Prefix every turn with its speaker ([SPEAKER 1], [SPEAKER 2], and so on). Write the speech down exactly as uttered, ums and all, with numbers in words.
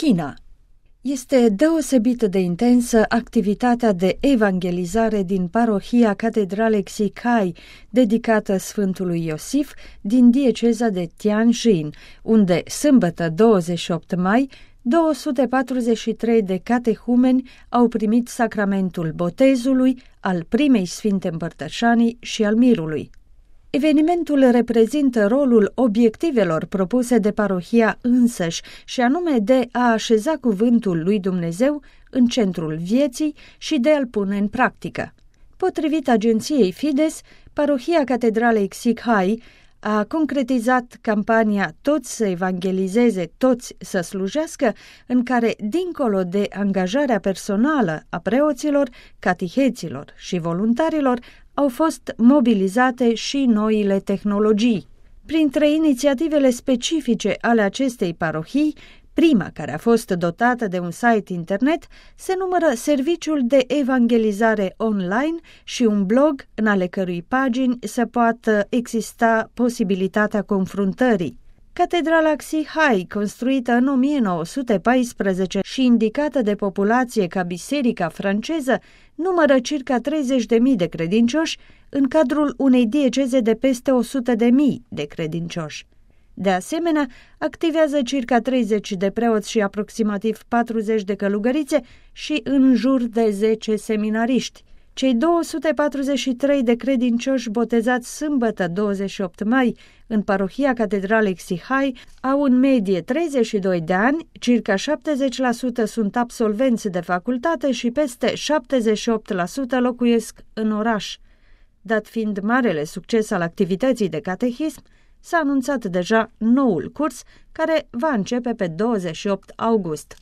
[SPEAKER 1] China. Este deosebit de intensă activitatea de evangelizare din parohia Catedralei Xikai, dedicată Sfântului Iosif, din dieceza de Tianjin, unde, sâmbătă douăzeci și opt mai, două sute patruzeci și trei de catehumeni au primit sacramentul botezului, al primei Sfinte Împărtășanii și al mirului. Evenimentul reprezintă rolul obiectivelor propuse de parohia însăși, și anume de a așeza cuvântul lui Dumnezeu în centrul vieții și de a-l pune în practică. Potrivit agenției Fides, parohia Catedralei Xikai a concretizat campania Toți să evangelizeze, toți să slujească, în care, dincolo de angajarea personală a preoților, cateheților și voluntarilor, au fost mobilizate și noile tehnologii. Printre inițiativele specifice ale acestei parohii, prima, care a fost dotată de un site internet, se numără Serviciul de Evangelizare Online și un blog în ale cărui pagini să poată exista posibilitatea confruntării. Catedrala Xikai, construită în o mie nouă sute paisprezece și indicată de populație ca biserica franceză, numără circa treizeci de mii de credincioși în cadrul unei dieceze de peste o sută de mii de credincioși. De asemenea, activează circa treizeci de preoți și aproximativ patruzeci de călugărițe și în jur de zece seminariști. Cei două sute patruzeci și trei de credincioși botezați sâmbătă douăzeci și opt mai în parohia Catedralei Xikai au în medie treizeci și doi de ani, circa șaptezeci la sută sunt absolvenți de facultate și peste șaptezeci și opt la sută locuiesc în oraș. Dat fiind marele succes al activității de catehism, s-a anunțat deja noul curs, care va începe pe douăzeci și opt august.